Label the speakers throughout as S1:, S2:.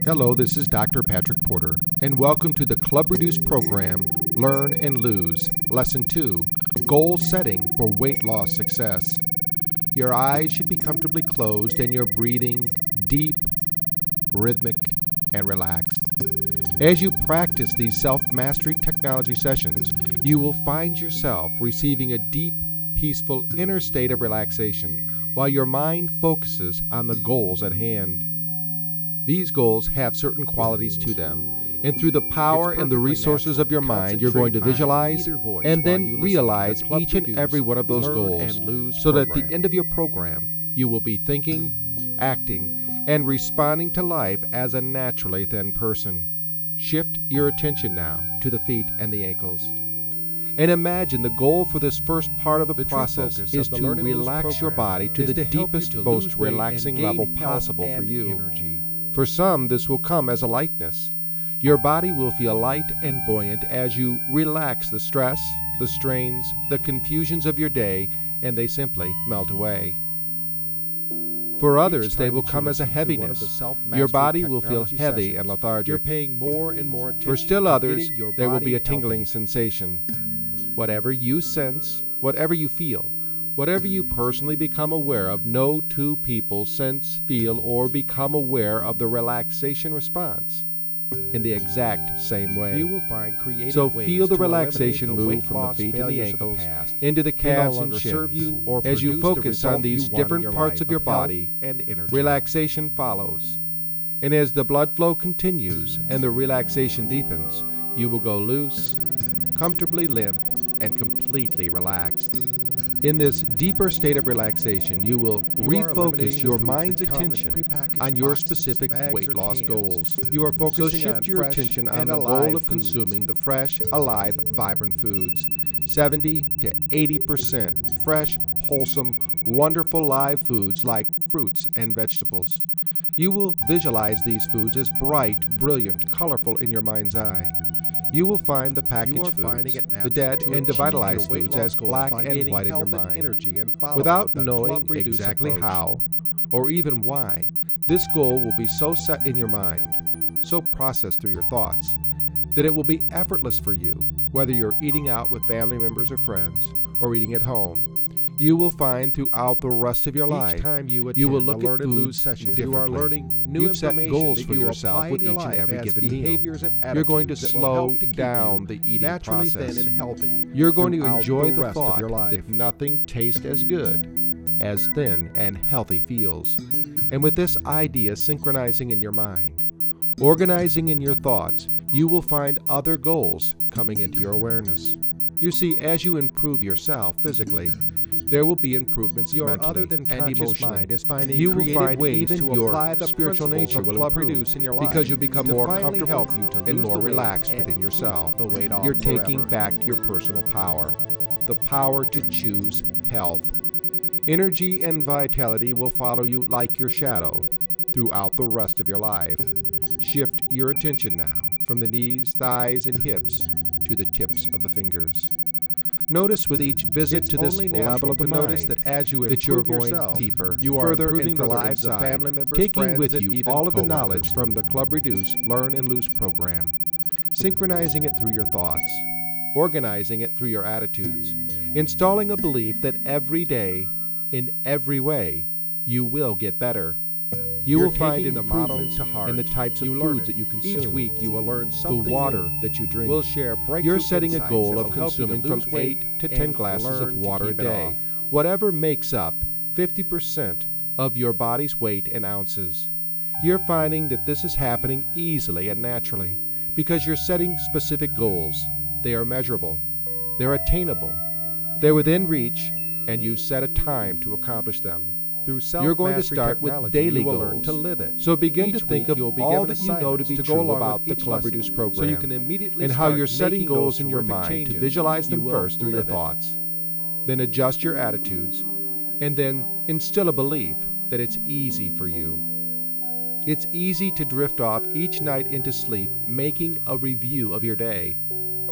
S1: Hello, this is Dr. Patrick Porter, and welcome to the Club Reduce program, Learn and Lose, Lesson 2, Goal Setting for Weight Loss Success. Your eyes should be comfortably closed and your breathing deep, rhythmic, and relaxed. As you practice these self-mastery technology sessions, you will find yourself receiving a deep, peaceful inner state of relaxation while your mind focuses on the goals at hand. These goals have certain qualities to them, and through the power and the resources of your mind, you're going to visualize and then realize each and every one of those goals, so that at the end of your program, you will be thinking, acting, and responding to life as a naturally thin person. Shift your attention now to the feet and the ankles. And imagine the goal for this first part of the process is to relax your body to the deepest, most relaxing level possible for you. For some, this will come as a lightness. Your body will feel light and buoyant as you relax the stress, the strains, the confusions of your day, and they simply melt away. For others, they will come as a heaviness. Your body will feel heavy and lethargic.
S2: You're paying more and more attention.
S1: For still others, there will be a tingling sensation. Whatever you sense, whatever you feel, whatever you personally become aware of, no two people sense, feel, or become aware of the relaxation response in the exact same way.
S2: You will find creative
S1: So
S2: ways
S1: feel the
S2: to
S1: relaxation
S2: eliminate the
S1: move from the
S2: weight-loss
S1: feet and the
S2: failures of the
S1: ankles
S2: past.
S1: into the
S2: They no
S1: calves and
S2: longer serve
S1: shins.
S2: you or
S1: As you
S2: produce the
S1: focus on
S2: result
S1: these
S2: you want in
S1: different
S2: your
S1: parts
S2: life
S1: of your
S2: health
S1: body,
S2: and energy.
S1: relaxation follows. And as the blood flow continues and the relaxation deepens, you will go loose, comfortably limp, and completely relaxed. In this deeper state of relaxation, you will refocus your mind's attention on your specific weight loss goals. You are focusing on your attention on the goal of consuming the fresh, alive, vibrant foods. 70 to 80% fresh, wholesome, wonderful live foods like fruits and vegetables. You will visualize these foods as bright, brilliant, colorful in your mind's eye. You will find the packaged foods, the dead and devitalized foods as black and white in your mind. Without knowing exactly how or even why, this goal will be so set in your mind, so processed through your thoughts, that it will be effortless for you, whether you're eating out with family members or friends or eating at home. You will find throughout the rest of your life, you will look at foods differently.
S2: You are learning new
S1: You've set
S2: information
S1: goals
S2: that
S1: for
S2: you
S1: yourself
S2: apply
S1: with
S2: in your
S1: each and
S2: life
S1: every
S2: as
S1: given meal.
S2: behaviors and
S1: You're going to
S2: attitudes that will
S1: slow
S2: help to keep
S1: down
S2: you
S1: the eating
S2: naturally
S1: process.
S2: thin and healthy.
S1: You're going to
S2: throughout
S1: enjoy the
S2: rest of
S1: thought
S2: your life.
S1: that nothing tastes as good as thin and healthy feels. And with this idea synchronizing in your mind, organizing in your thoughts, you will find other goals coming into your awareness. You see, as you improve yourself physically, there will be improvements
S2: Your
S1: mentally
S2: other than
S1: and
S2: conscious
S1: emotionally.
S2: mind is finding
S1: You will
S2: creative
S1: find
S2: ways
S1: even
S2: to
S1: your
S2: apply the
S1: spiritual
S2: principles
S1: nature
S2: of
S1: will
S2: Club
S1: improve
S2: Reduce in your life
S1: because you become
S2: to
S1: more
S2: finally
S1: comfortable
S2: help you to
S1: and
S2: lose
S1: more
S2: the weight
S1: relaxed
S2: and
S1: within yourself.
S2: keep the weight off
S1: You're taking
S2: forever.
S1: back your personal power, the power to choose health. Energy and vitality will follow you like your shadow throughout the rest of your life. Shift your attention now from the knees, thighs, and hips to the tips of the fingers. Notice with each visit to this level of the mind
S2: that as you
S1: that you're
S2: improve
S1: going
S2: yourself,
S1: deeper,
S2: you are
S1: further
S2: improving
S1: and
S2: the
S1: further
S2: lives of
S1: inside,
S2: family members,
S1: taking
S2: friends,
S1: with
S2: and
S1: you
S2: even
S1: all of the
S2: coworkers.
S1: knowledge from the Club Reduce, Learn and Lose program, synchronizing it through your thoughts, organizing it through your attitudes, installing a belief that every day, in every way, you will get better. You
S2: You're
S1: will find
S2: taking the motto
S1: improvements
S2: to heart.
S1: in the types of
S2: You learn
S1: foods
S2: it.
S1: that you consume.
S2: Each week you will learn
S1: the
S2: something
S1: water
S2: new.
S1: that you drink.
S2: We'll share breakthrough
S1: You're setting a
S2: insights
S1: goal
S2: that
S1: of
S2: will help you to
S1: consuming from
S2: lose weight
S1: 8 to 10
S2: and
S1: glasses of
S2: learn to
S1: water a
S2: keep it
S1: day,
S2: off.
S1: whatever makes up 50% of your body's weight in ounces. You're finding that this is happening easily and naturally because you're setting specific goals. They are measurable, they're attainable, they're within reach, and you set a time to accomplish them.
S2: Through
S1: You're going to
S2: self-mastery
S1: start with
S2: technology,
S1: daily
S2: you will
S1: goals.
S2: learn to live it.
S1: So begin
S2: Each
S1: to think
S2: week
S1: of
S2: you'll be
S1: all
S2: given
S1: that you know to be
S2: assignments to go
S1: true
S2: along
S1: about
S2: with
S1: the
S2: each
S1: Club
S2: lesson,
S1: Reduce program,
S2: so you can immediately
S1: and how
S2: start
S1: you're setting
S2: making
S1: goals
S2: those
S1: in your
S2: terrific
S1: mind to
S2: changes.
S1: visualize
S2: You
S1: them
S2: will
S1: first through your
S2: live it.
S1: thoughts. Then adjust your attitudes, and then instill a belief that it's easy for you. It's easy to drift off each night into sleep, making a review of your day.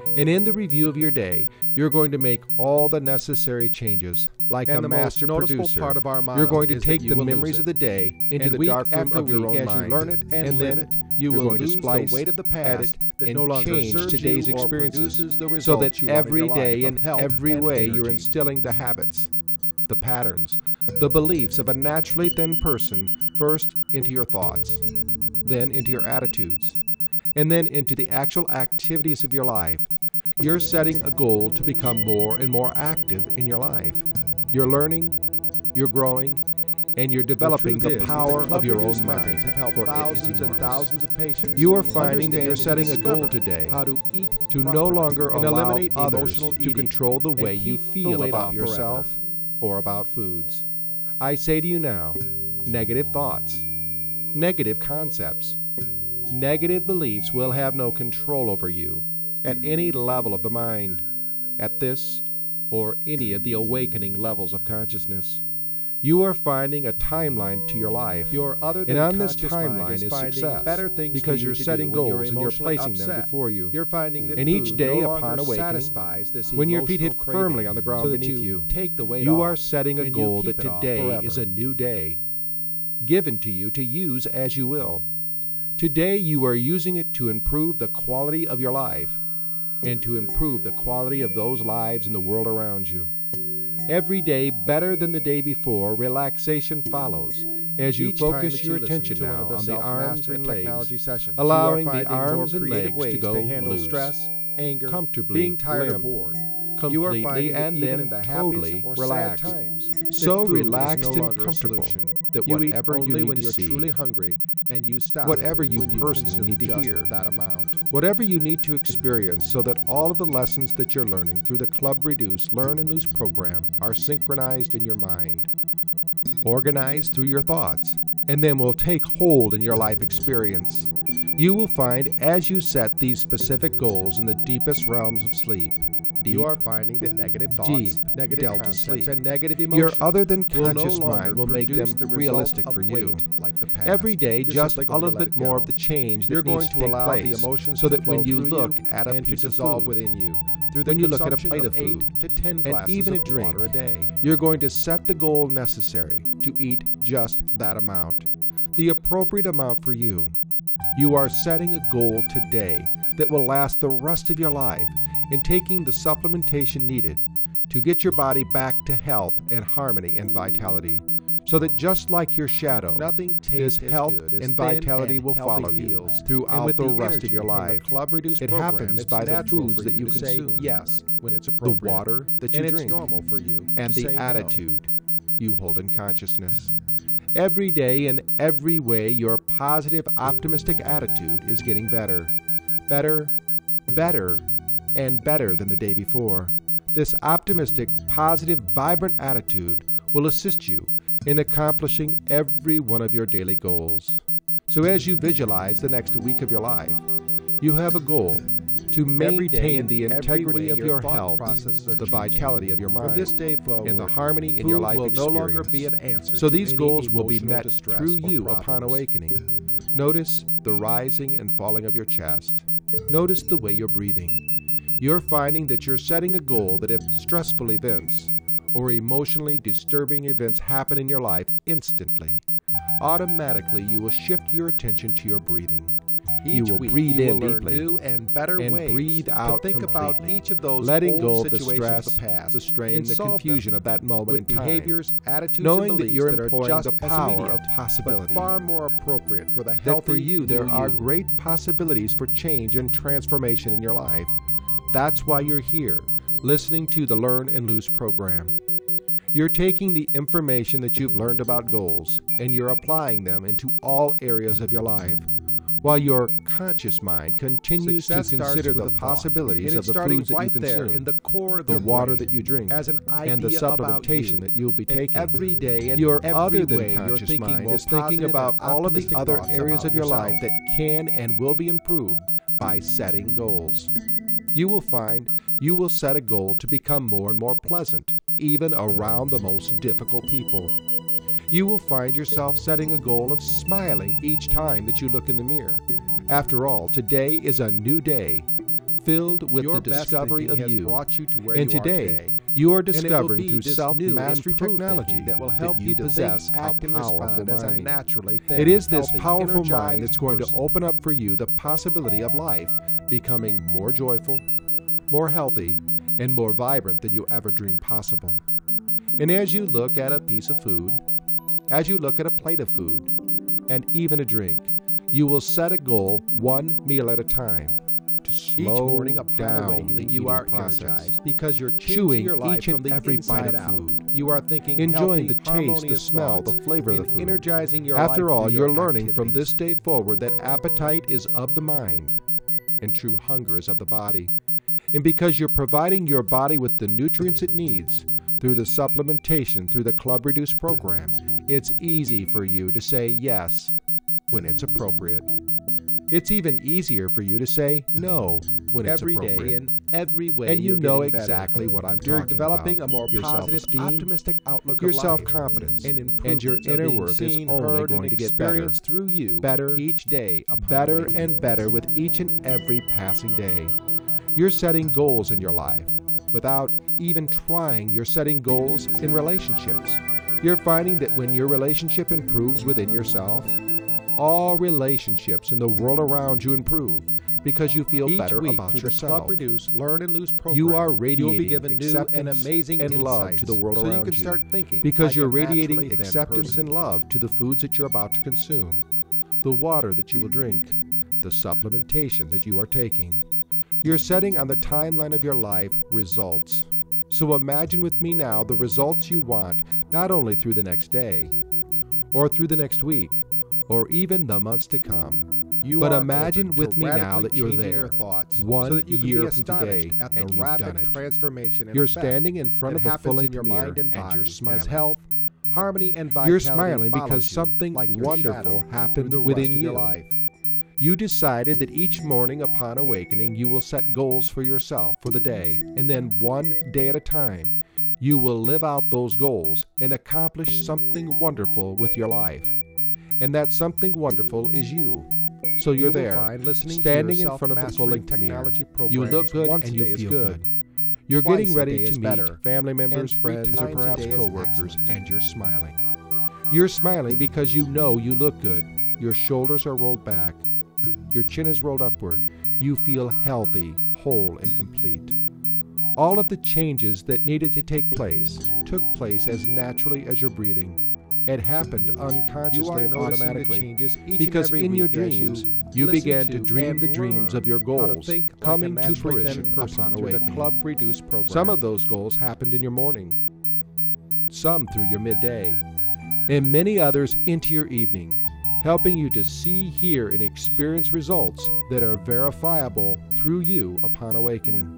S1: And in the review of your day, you're going to make all the necessary changes. Like
S2: And
S1: a
S2: the
S1: master
S2: most noticeable
S1: producer,
S2: part of our motto
S1: you're going to
S2: is that
S1: take
S2: you
S1: the
S2: will lose
S1: memories
S2: it.
S1: of the day into
S2: And
S1: the
S2: week
S1: dark room
S2: after
S1: of your
S2: week,
S1: own
S2: as
S1: mind.
S2: you learn it and live
S1: then
S2: it,
S1: you're
S2: will
S1: going to
S2: lose the
S1: splice,
S2: weight of the past
S1: edit,
S2: that
S1: and
S2: no longer
S1: change
S2: serves
S1: today's
S2: you or
S1: experiences
S2: produces the
S1: so
S2: results
S1: that
S2: you want in
S1: every
S2: your
S1: day
S2: life
S1: in
S2: of health
S1: every
S2: and
S1: way you're
S2: energy.
S1: instilling the habits, the patterns, the beliefs of a naturally thin person first into your thoughts, then into your attitudes, and then into the actual activities of your life. You're setting a goal to become more and more active in your life. You're learning, you're growing, and you're developing the power of your own mind.
S2: Have helped
S1: for it is
S2: thousands and
S1: enormous.
S2: thousands of patients.
S1: You are finding that you're
S2: understand
S1: setting
S2: and
S1: a goal
S2: discover
S1: today
S2: how to eat
S1: to no
S2: properly
S1: longer
S2: and
S1: allow
S2: eliminate
S1: others
S2: emotional
S1: to
S2: eating
S1: control the
S2: and
S1: way you
S2: keep the
S1: feel
S2: weight
S1: about
S2: off
S1: yourself or about foods. I say to you now, negative thoughts, negative concepts, negative beliefs will have no control over you at any level of the mind, at this or any of the awakening levels of consciousness. You are finding a timeline to your life.
S2: Your other than
S1: And on this
S2: conscious mind
S1: timeline is
S2: finding
S1: success
S2: better things
S1: because
S2: for you
S1: you're
S2: to
S1: setting
S2: do when
S1: goals and you're
S2: emotionally
S1: placing them
S2: upset.
S1: before you.
S2: You're finding that
S1: And each
S2: food
S1: day
S2: no
S1: upon
S2: longer
S1: awakening,
S2: satisfies this
S1: when your feet hit
S2: emotional
S1: firmly
S2: craving,
S1: on the ground
S2: so that
S1: beneath
S2: you take the weight
S1: you
S2: off
S1: are setting a
S2: and you
S1: goal
S2: keep
S1: that
S2: it off
S1: today
S2: forever.
S1: is a new day, given to you to use as you will. Today you are using it to improve the quality of your life and to improve the quality of those lives in the world around you. Every day better than the day before, relaxation follows as you
S2: Each time
S1: focus
S2: that
S1: your
S2: you listen
S1: attention
S2: to one
S1: now
S2: of the
S1: on the arms
S2: self-mastery
S1: and
S2: technology
S1: legs,
S2: sessions,
S1: allowing
S2: you are
S1: the
S2: finding more
S1: arms and
S2: creative
S1: legs to
S2: ways
S1: go
S2: to handle
S1: loose,
S2: stress, anger,
S1: comfortably
S2: being tired or
S1: limp,
S2: bored. You are
S1: completely
S2: finding that
S1: and
S2: even
S1: then
S2: in the
S1: totally
S2: happiest or
S1: relaxed,
S2: sad times, that
S1: so
S2: food is
S1: relaxed
S2: no
S1: and
S2: longer a
S1: comfortable
S2: solution.
S1: that
S2: You eat
S1: whatever you
S2: only
S1: need
S2: when
S1: to
S2: you're
S1: see,
S2: truly hungry, and you stop
S1: whatever you
S2: when you've
S1: personally
S2: consumed
S1: need to
S2: just
S1: hear,
S2: that amount.
S1: whatever you need to experience, so that all of the lessons that you're learning through the Club Reduce, Learn and Lose program are synchronized in your mind, organized through your thoughts, and then will take hold in your life experience. You will find as you set these specific goals in the deepest realms of sleep,
S2: You are finding that negative thoughts,
S1: deep
S2: negative
S1: delta
S2: concepts,
S1: sleep,
S2: and negative
S1: your
S2: emotions
S1: other than
S2: will no
S1: conscious
S2: longer
S1: mind will make them
S2: produce the result
S1: realistic
S2: of
S1: for you.
S2: weight like the past.
S1: Every day,
S2: You're
S1: just
S2: simply
S1: a
S2: going to
S1: little
S2: let
S1: bit
S2: it
S1: more
S2: go.
S1: of the change that
S2: You're going
S1: needs
S2: to
S1: take
S2: allow
S1: place,
S2: the emotions
S1: so
S2: to
S1: that
S2: flow
S1: when you
S2: through
S1: look
S2: you
S1: at a
S2: and to
S1: piece of
S2: dissolve
S1: food,
S2: within you through the
S1: when you look at a
S2: consumption
S1: plate of
S2: 8
S1: food,
S2: to 10
S1: and
S2: glasses
S1: even a
S2: of
S1: drink,
S2: water a day.
S1: you're going to set the goal necessary to eat just that amount, the appropriate amount for you. You are setting a goal today that will last the rest of your life in taking the supplementation needed to get your body back to health and harmony and vitality, so that just like your shadow,
S2: Nothing
S1: this
S2: tastes as
S1: health
S2: good as
S1: and
S2: thin
S1: vitality
S2: and
S1: will
S2: healthy
S1: follow you
S2: feels. And
S1: throughout
S2: with
S1: the
S2: the
S1: rest of
S2: energy
S1: your
S2: from the
S1: life.
S2: Club Reduce
S1: It
S2: program,
S1: happens
S2: it's
S1: by the
S2: natural
S1: foods
S2: for
S1: that you
S2: to say
S1: consume,
S2: yes when it's
S1: the
S2: appropriate,
S1: water that you
S2: and
S1: drink,
S2: it's normal for you
S1: and
S2: to
S1: the
S2: say no.
S1: attitude you hold in consciousness. Every day, in every way, your positive, optimistic attitude is getting better, better, better, and better than the day before. This optimistic, positive, vibrant attitude will assist you in accomplishing every one of your daily goals. So as you visualize the next week of your life, you have a goal to
S2: Every day
S1: maintain
S2: in
S1: the
S2: every
S1: integrity
S2: way,
S1: of
S2: your
S1: your
S2: thought
S1: health,
S2: processes are
S1: the
S2: changing.
S1: vitality of your
S2: From
S1: mind,
S2: this day forward,
S1: and the harmony in
S2: food
S1: your life
S2: will
S1: experience.
S2: no longer be an answer
S1: So
S2: to
S1: these
S2: any
S1: goals will be
S2: emotional
S1: met
S2: distress
S1: through
S2: or
S1: you upon
S2: problems.
S1: awakening. Notice the rising and falling of your chest. Notice the way you're breathing. You're finding that you're setting a goal that if stressful events or emotionally disturbing events happen in your life instantly, automatically you will shift your attention to your breathing. You
S2: Each
S1: will
S2: week,
S1: breathe
S2: you
S1: in
S2: will learn
S1: deeply
S2: new and better
S1: and
S2: ways
S1: breathe out
S2: to think about
S1: completely,
S2: each of those
S1: letting
S2: old
S1: go of the
S2: situations
S1: stress,
S2: of the past,
S1: the strain,
S2: and
S1: the
S2: solve
S1: confusion
S2: them
S1: of that moment
S2: with
S1: in time,
S2: behaviors, attitudes,
S1: knowing
S2: and
S1: that
S2: beliefs
S1: you're
S2: that are
S1: employing
S2: just
S1: the
S2: as
S1: power
S2: immediate,
S1: of possibility.
S2: but far more appropriate for the
S1: That
S2: healthy
S1: for you there
S2: new
S1: are
S2: you.
S1: great possibilities for change and transformation in your life. That's why you're here, listening to the Learn and Lose program. You're taking the information that you've learned about goals and you're applying them into all areas of your life, while your conscious mind continues
S2: Success
S1: to
S2: starts
S1: consider
S2: with
S1: the
S2: a thought,
S1: possibilities
S2: and
S1: of
S2: it's
S1: the
S2: starting
S1: foods that you
S2: right there
S1: consume,
S2: in the core of
S1: the
S2: their
S1: water
S2: brain,
S1: that you drink,
S2: as an idea
S1: and the
S2: about
S1: supplementation
S2: you.
S1: that you'll be
S2: And
S1: taking.
S2: every day, and
S1: Your
S2: every
S1: other than
S2: way, you're
S1: conscious
S2: thinking
S1: mind
S2: more
S1: is thinking
S2: positive
S1: about
S2: and
S1: all of the
S2: optimistic
S1: other
S2: thoughts
S1: areas
S2: about
S1: of your
S2: yourself.
S1: life that can and will be improved by setting goals. You will find you will set a goal to become more and more pleasant, even around the most difficult people. You will find yourself setting a goal of smiling each time that you look in the mirror. After all, today is a new day, filled with
S2: Your
S1: the
S2: best
S1: discovery
S2: thinking
S1: of
S2: has
S1: you.
S2: brought you to where
S1: And
S2: you are
S1: today,
S2: today.
S1: you are
S2: And it will
S1: discovering
S2: be
S1: through
S2: this
S1: self-mastery
S2: new improved
S1: technology
S2: thinking that will help
S1: you
S2: to
S1: possess
S2: think,
S1: a
S2: act, and
S1: powerful
S2: respond as a
S1: mind.
S2: naturally thin,
S1: It is this
S2: healthy,
S1: powerful mind
S2: energized
S1: that's going
S2: person.
S1: to open up for you the possibility of life becoming more joyful, more healthy, and more vibrant than you ever dreamed possible. And as you look at a piece of food, as you look at a plate of food, and even a drink, you will set a goal one meal at a time to slow
S2: Each morning upon
S1: down
S2: awakening,
S1: the
S2: you
S1: eating
S2: are
S1: process.
S2: energized because you're
S1: Chewing
S2: changing your life
S1: each and
S2: from the
S1: every bite
S2: inside
S1: of
S2: out.
S1: food.
S2: You are thinking
S1: Enjoying
S2: healthy,
S1: the taste, the
S2: harmonious
S1: smell, the
S2: thoughts,
S1: flavor of the
S2: and
S1: food.
S2: energizing your
S1: After
S2: life
S1: all,
S2: through
S1: you're
S2: your
S1: learning from
S2: activities.
S1: this day forward that appetite is of the mind and true hunger is of the body. And because you're providing your body with the nutrients it needs through the supplementation through the Club Reduce program, it's easy for you to say yes when it's appropriate. It's even easier for you to say no when it's
S2: every
S1: appropriate.
S2: day in every way.
S1: And you
S2: you're
S1: know
S2: getting better.
S1: exactly what I'm
S2: You're
S1: talking
S2: developing
S1: about.
S2: a more
S1: Your
S2: positive,
S1: self-esteem,
S2: optimistic outlook
S1: your
S2: of life.
S1: self-confidence,
S2: And
S1: and your
S2: improvements are
S1: inner
S2: being
S1: worth is
S2: seen,
S1: only
S2: heard,
S1: going
S2: and
S1: to get better,
S2: experienced through you
S1: better,
S2: each day upon
S1: better
S2: awakening.
S1: and better with each and every passing day. You're setting goals in your life. Without even trying, you're setting goals in relationships. You're finding that when your relationship improves within yourself, all relationships in the world around you improve because you feel
S2: Each
S1: better
S2: week,
S1: about
S2: through
S1: yourself.
S2: the Club Reduce, Learn and Lose program,
S1: You are
S2: you'll
S1: radiating
S2: be given new
S1: acceptance
S2: and amazing
S1: and love
S2: insights
S1: to the world
S2: so
S1: around
S2: you can
S1: you.
S2: start thinking
S1: Because
S2: like
S1: you're
S2: a naturally
S1: radiating
S2: thin
S1: acceptance
S2: person.
S1: and love to the foods that you're about to consume, the water that you will drink, the supplementation that you are taking. You're setting on the timeline of your life results. So imagine with me now the results you want, not only through the next day, or through the next week, or even the months to come.
S2: You
S1: But
S2: are
S1: imagine
S2: open to
S1: with me now
S2: radically
S1: that you're
S2: changing
S1: there,
S2: your thoughts,
S1: one
S2: so that you can
S1: year
S2: be
S1: from today,
S2: astonished at
S1: and
S2: the
S1: you've
S2: rapid
S1: done it.
S2: transformation and
S1: You're
S2: effect
S1: standing in front
S2: that
S1: of the
S2: happens
S1: full-length
S2: in your
S1: mirror
S2: mind and
S1: and
S2: body
S1: you're smiling.
S2: as health, harmony, and vitality
S1: You're smiling
S2: follows
S1: because
S2: you
S1: something
S2: like your
S1: wonderful
S2: shadow
S1: happened
S2: through the
S1: within
S2: rest of your
S1: you.
S2: life.
S1: You decided that each morning upon awakening you will set goals for yourself for the day, and then one day at a time, you will live out those goals and accomplish something wonderful with your life. And that something wonderful is you. So you're
S2: You will
S1: there,
S2: find listening to
S1: standing
S2: your
S1: in front of the
S2: self-mastery
S1: full-length mirror.
S2: technology
S1: You look
S2: programs
S1: good
S2: once
S1: and
S2: a
S1: you
S2: day is
S1: feel
S2: good.
S1: good. You're
S2: Twice
S1: getting
S2: a
S1: ready
S2: day
S1: to
S2: is
S1: meet
S2: better.
S1: family members,
S2: And 3
S1: friends, or
S2: times a
S1: perhaps
S2: day is
S1: coworkers,
S2: excellent.
S1: and you're smiling. You're smiling because you know you look good. Your shoulders are rolled back. Your chin is rolled upward. You feel healthy, whole, and complete. All of the changes that needed to take place took place as naturally as your breathing. It happened
S2: You
S1: unconsciously
S2: are
S1: and
S2: noticing the
S1: automatically.
S2: changes each
S1: Because
S2: and every
S1: in your
S2: week as
S1: dreams,
S2: you
S1: you
S2: listen
S1: began to dream
S2: and
S1: the dreams
S2: learn
S1: of your
S2: how to
S1: goals
S2: think like a
S1: coming to
S2: naturally thin
S1: fruition
S2: person
S1: upon
S2: through the
S1: awakening.
S2: Club Reduce program.
S1: Some of those goals happened in your morning, some through your midday, and many others into your evening, helping you to see, hear, and experience results that are verifiable through you upon awakening.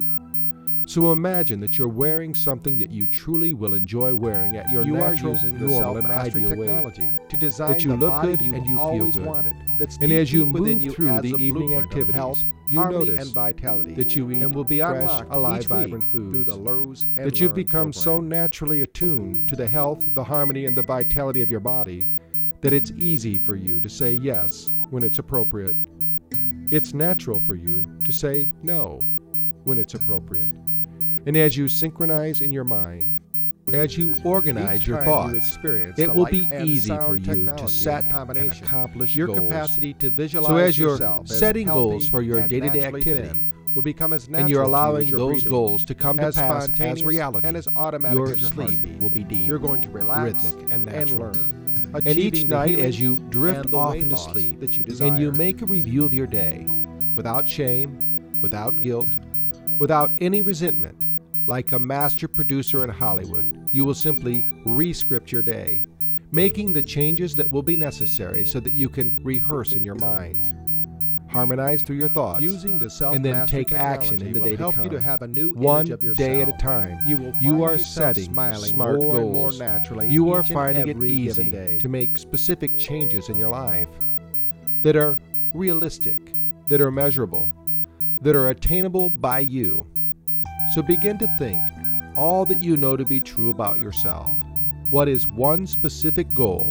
S1: So imagine that you're wearing something that you truly will enjoy wearing at your
S2: you are
S1: natural,
S2: using the
S1: normal, and
S2: self-mastery
S1: ideal way.
S2: technology to design
S1: that you
S2: the
S1: look
S2: body
S1: good
S2: you
S1: and you feel
S2: always
S1: good.
S2: wanted. That's
S1: And
S2: deep,
S1: as you
S2: deep within
S1: move
S2: you
S1: through
S2: as
S1: the
S2: a
S1: evening
S2: blueprint of
S1: activities,
S2: health,
S1: you
S2: harmony,
S1: notice
S2: and vitality
S1: that you eat
S2: and will be
S1: fresh,
S2: unlocked
S1: alive,
S2: each
S1: vibrant
S2: week
S1: foods,
S2: through the Lose and
S1: that you've
S2: Learn
S1: become so
S2: program.
S1: naturally attuned to the health, the harmony, and the vitality of your body that it's easy for you to say yes when it's appropriate. It's natural for you to say no when it's appropriate. And as you synchronize in your mind, as you organize
S2: Each
S1: your
S2: time
S1: thoughts,
S2: you experience
S1: it
S2: the
S1: will
S2: light
S1: be
S2: and
S1: easy
S2: sound
S1: for you
S2: technology
S1: to set
S2: in
S1: and
S2: combination,
S1: accomplish
S2: your
S1: goals.
S2: capacity to visualize
S1: So as you're
S2: yourself as
S1: setting
S2: healthy
S1: goals for your
S2: and
S1: day-to-day
S2: naturally
S1: activity,
S2: thin will become as natural
S1: and you're
S2: to you
S1: allowing
S2: as your
S1: those
S2: breathing,
S1: goals to come to
S2: as
S1: pass as
S2: spontaneous
S1: reality,
S2: and as automatic
S1: your
S2: as your
S1: sleep
S2: heartbeat.
S1: will be deep,
S2: You're going to relax
S1: rhythmic, and natural.
S2: learn.
S1: And each
S2: achieving the
S1: night
S2: healing
S1: as you drift
S2: and the
S1: off
S2: weight
S1: into
S2: loss
S1: sleep,
S2: that you desire.
S1: and you make a review of your day, without shame, without guilt, without any resentment, like a master producer in Hollywood, you will simply re-script your day, making the changes that will be necessary so that you can rehearse in your mind, harmonize through your thoughts,
S2: using the self
S1: and then take action in the day to
S2: help
S1: come.
S2: you to have a new
S1: One
S2: image of yourself.
S1: day at a time.
S2: You will
S1: You
S2: find
S1: are
S2: yourself
S1: setting
S2: smiling
S1: smart
S2: more and more
S1: goals.
S2: naturally.
S1: You are
S2: each and
S1: finding it
S2: every
S1: easy
S2: given day.
S1: to make specific changes in your life that are realistic, that are measurable, that are attainable by you. So begin to think all that you know to be true about yourself. What is one specific goal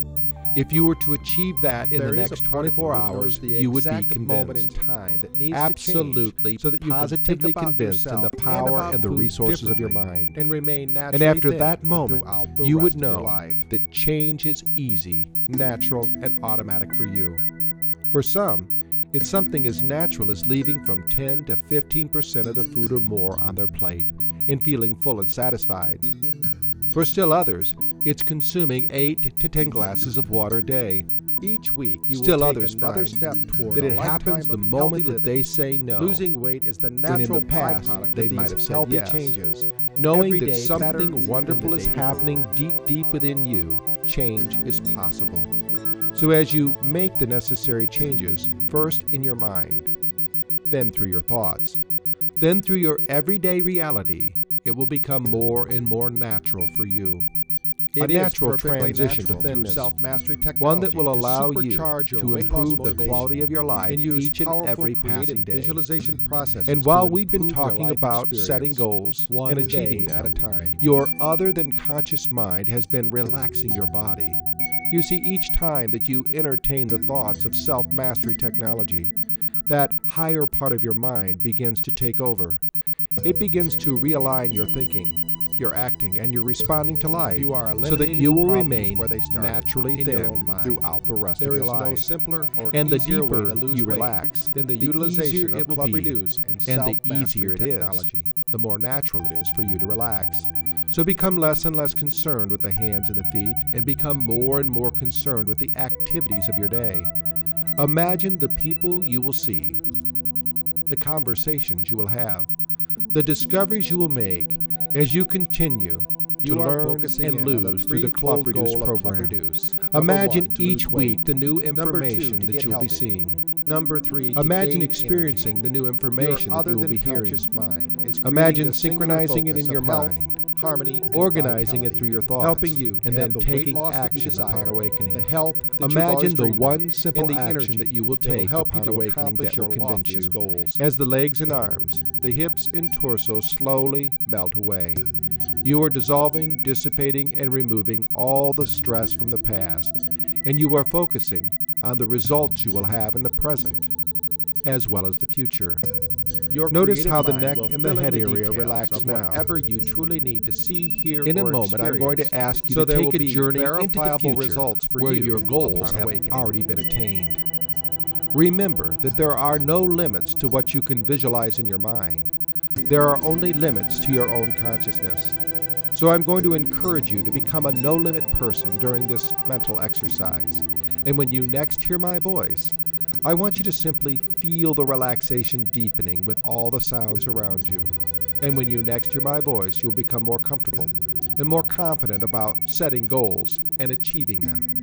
S1: If you were to achieve that in
S2: There
S1: the
S2: is
S1: next
S2: a part of
S1: 24
S2: you that knows
S1: hours,
S2: the
S1: you would be
S2: exact moment in
S1: convinced.
S2: time that needs
S1: Absolutely,
S2: to change so that you
S1: positively
S2: can think about
S1: convinced in the
S2: yourself
S1: power
S2: about
S1: and the
S2: food
S1: resources of your
S2: differently
S1: mind.
S2: and remain naturally
S1: And after
S2: thin
S1: that moment,
S2: throughout the
S1: you would
S2: rest of your
S1: know
S2: life.
S1: that change is easy, natural, and automatic for you. For some, it's something as natural as leaving from 10 to 15% of the food or more on their plate and feeling full and satisfied. For still others, it's consuming 8 to 10 glasses of water a day.
S2: Each week, you
S1: Still
S2: will take
S1: others
S2: another
S1: find
S2: step toward
S1: that
S2: a
S1: it happens
S2: lifetime
S1: the
S2: of
S1: moment
S2: healthy
S1: that they say no.
S2: Losing weight is the
S1: When in
S2: natural
S1: the past,
S2: byproduct
S1: they
S2: of
S1: might
S2: these
S1: have said
S2: healthy
S1: yes.
S2: changes.
S1: Knowing
S2: Every
S1: that
S2: day
S1: something
S2: better
S1: wonderful
S2: than the
S1: is
S2: day before.
S1: happening deep within you, change is possible. So as you make the necessary changes, first in your mind, then through your thoughts, then through your everyday reality, it will become more and more natural for you. A
S2: It is
S1: natural
S2: perfectly
S1: transition to
S2: natural through
S1: thinness,
S2: self-mastery technology
S1: one that will
S2: to
S1: allow you
S2: supercharge your
S1: to
S2: weight loss
S1: improve the
S2: motivation
S1: quality of your life
S2: and use
S1: each and
S2: powerful
S1: every
S2: creative
S1: passing day.
S2: visualization processes
S1: And
S2: to
S1: while we've been
S2: improve your
S1: talking
S2: life
S1: about
S2: experience
S1: setting goals
S2: one
S1: and achieving
S2: day
S1: them,
S2: at a time.
S1: your other than conscious mind has been relaxing your body. You see, each time that you entertain the thoughts of self-mastery technology, that higher part of your mind begins to take over. It begins to realign your thinking, your acting, and your responding to life
S2: You are
S1: so that you will
S2: eliminating
S1: remain
S2: where they started,
S1: naturally
S2: in your
S1: thin
S2: own mind.
S1: throughout the rest
S2: There
S1: of
S2: is
S1: your
S2: no
S1: life.
S2: simpler or
S1: And the
S2: easier way
S1: deeper
S2: to lose
S1: you
S2: weight
S1: relax,
S2: than the
S1: the
S2: utilization
S1: easier it
S2: of
S1: will
S2: Club
S1: be.
S2: Reduce and
S1: And the
S2: self-mastery
S1: easier it is,
S2: technology.
S1: the more natural it is for you to relax. So become less and less concerned with the hands and the feet, and become more and more concerned with the activities of your day. Imagine the people you will see, the conversations you will have, the discoveries you will make as you continue to
S2: You are
S1: learn
S2: focusing
S1: and
S2: in on the
S1: lose through the
S2: threefold
S1: Club Reduce
S2: goal of Club
S1: program.
S2: Reduce. Number
S1: Imagine
S2: 1, to
S1: each
S2: lose weight.
S1: week the new
S2: Number 2,
S1: information
S2: to
S1: that
S2: get
S1: you'll be
S2: healthy.
S1: seeing.
S2: Number 3, to
S1: Imagine
S2: gain
S1: experiencing
S2: energy.
S1: the new information
S2: Your
S1: that you will be hearing.
S2: other-than-conscious mind is creating
S1: Imagine
S2: the singular
S1: synchronizing it
S2: focus
S1: in your
S2: of health,
S1: mind,
S2: harmony, and
S1: organizing it
S2: vitality,
S1: through your thoughts,
S2: helping you to
S1: and
S2: have
S1: then
S2: the weight
S1: taking
S2: loss that you
S1: action
S2: desire,
S1: upon awakening.
S2: the health that you've
S1: Imagine
S2: always
S1: the
S2: dreamed
S1: one
S2: of,
S1: simple
S2: and the
S1: action
S2: energy
S1: that you will
S2: that will
S1: take
S2: help you
S1: upon
S2: to
S1: awakening
S2: accomplish
S1: that will
S2: your
S1: convince you.
S2: loftiest goals.
S1: As the legs and arms, the hips and torso slowly melt away, you are dissolving, dissipating, and removing all the stress from the past, and you are focusing on the results you will have in the present, as well as the future.
S2: Your
S1: Notice
S2: creative
S1: how the
S2: mind
S1: neck
S2: will
S1: and the
S2: fill in
S1: head area
S2: details
S1: relax
S2: of
S1: now.
S2: whatever you truly need to see, hear,
S1: In a
S2: or
S1: moment, I'm going to
S2: experience.
S1: ask you
S2: So
S1: to
S2: there will
S1: take a
S2: be
S1: journey into the
S2: verifiable
S1: future
S2: results for
S1: where
S2: you
S1: your goals
S2: upon
S1: have
S2: awakening.
S1: already been attained. Remember that there are no limits to what you can visualize in your mind. There are only limits to your own consciousness. So I'm going to encourage you to become a no-limit person during this mental exercise. And when you next hear my voice, I want you to simply feel the relaxation deepening with all the sounds around you. And when you next hear my voice, you'll become more comfortable and more confident about setting goals and achieving them.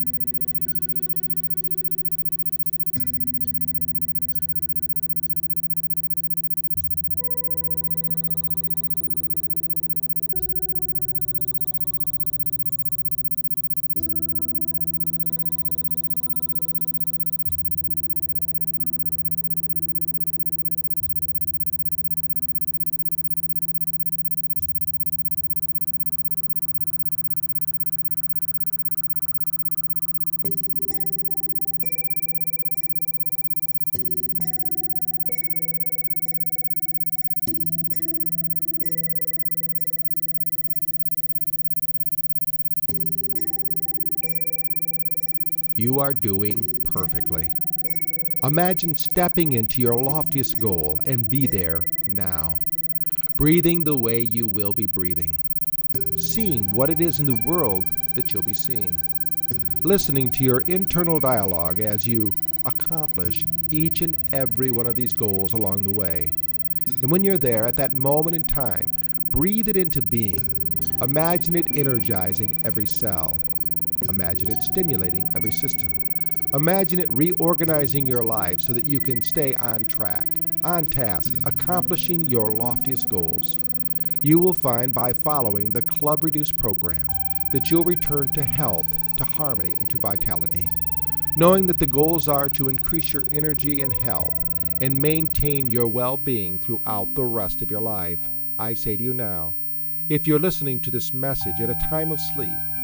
S1: You are doing perfectly. Imagine stepping into your loftiest goal and be there now. Breathing the way you will be breathing. Seeing what it is in the world that you'll be seeing. Listening to your internal dialogue as you accomplish each and every one of these goals along the way. And when you're there at that moment in time, breathe it into being. Imagine it energizing every cell. Imagine it stimulating every system. Imagine it reorganizing your life so that you can stay on track, on task, accomplishing your loftiest goals. You will find by following the Club Reduce program that you'll return to health, to harmony, and to vitality. Knowing that the goals are to increase your energy and health and maintain your well-being throughout the rest of your life, I say to you now, if you're listening to this message at a time of sleep,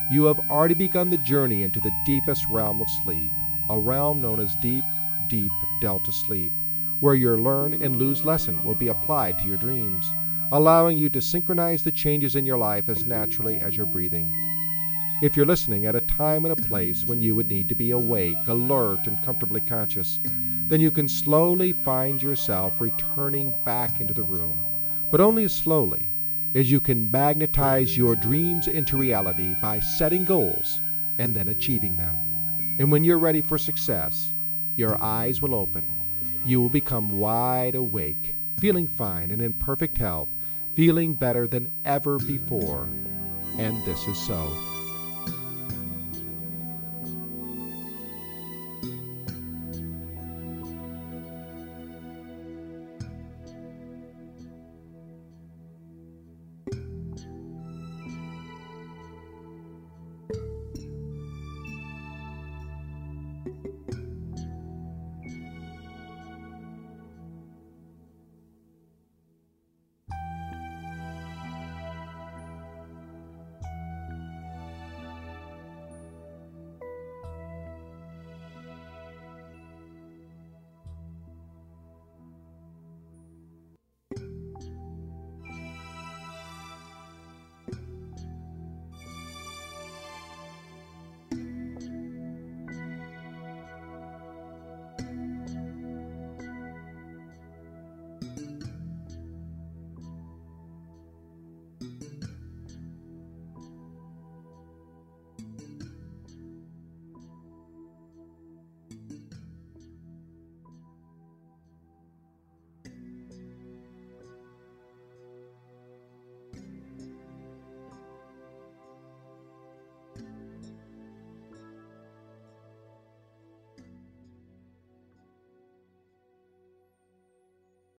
S1: You have already begun the journey into the deepest realm of sleep, a realm known as deep, deep delta sleep, where your learn and lose lesson will be applied to your dreams, allowing you to synchronize the changes in your life as naturally as your breathing. If you're listening at a time and a place when you would need to be awake, alert, and comfortably conscious, then you can slowly find yourself returning back into the room, but only as slowly as you can magnetize your dreams into reality by setting goals and then achieving them. And when you're ready for success, your eyes will open. You will become wide awake, feeling fine and in perfect health, feeling better than ever before. And this is so.